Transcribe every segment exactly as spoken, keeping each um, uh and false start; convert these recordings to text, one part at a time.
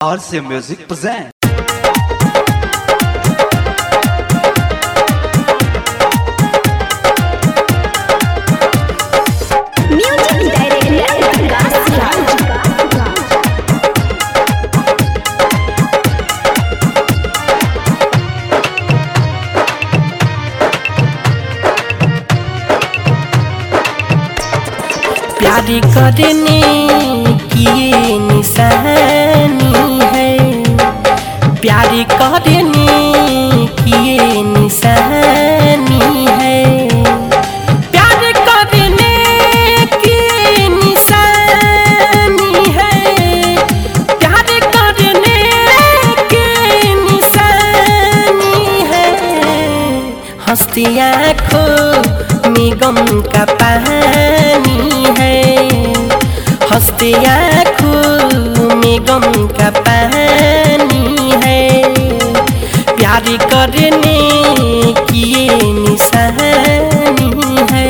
R C Music presents. प्यारी करने की ये निशानी है, प्यारी करने की ये निशानी है, प्यार करने की निशानी है, प्यार करने की निशानी है। हंसती आँखों में गम का पानी है, हंसती आँखों में गम का पानी है, प्यार करने की ये निशानी है।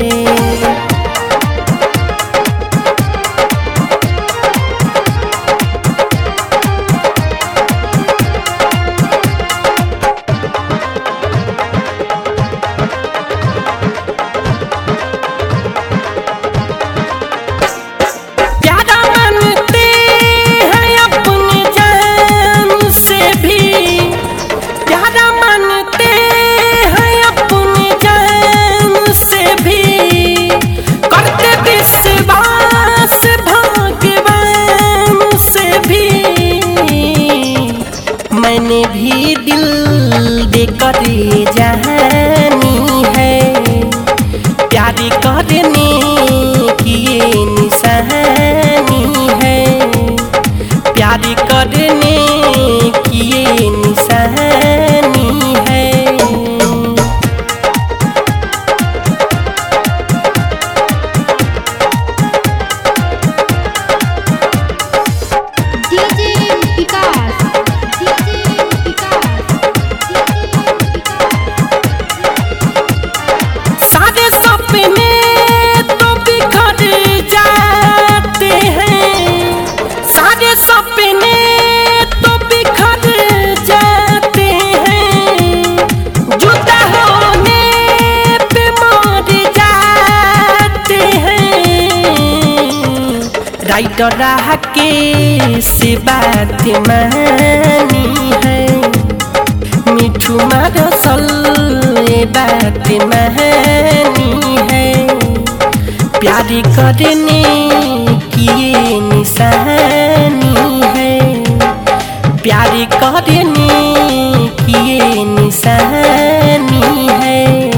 मैंने भी दिल देकर जानी है, प्यार करने की ये निशानी है, प्यार करने की ये निशानी है। राइटर राह के से बात मानी है, मिठू मारसल ये बात मानी है, प्यार करने की ये निशानी है, प्यार करने की ये निशानी है।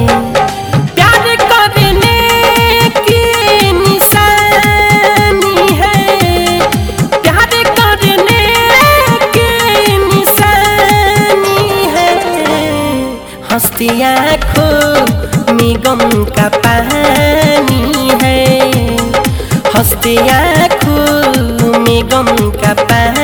हंसती आँखों में गम का पानी है, हंसती आँखों में गम का पानी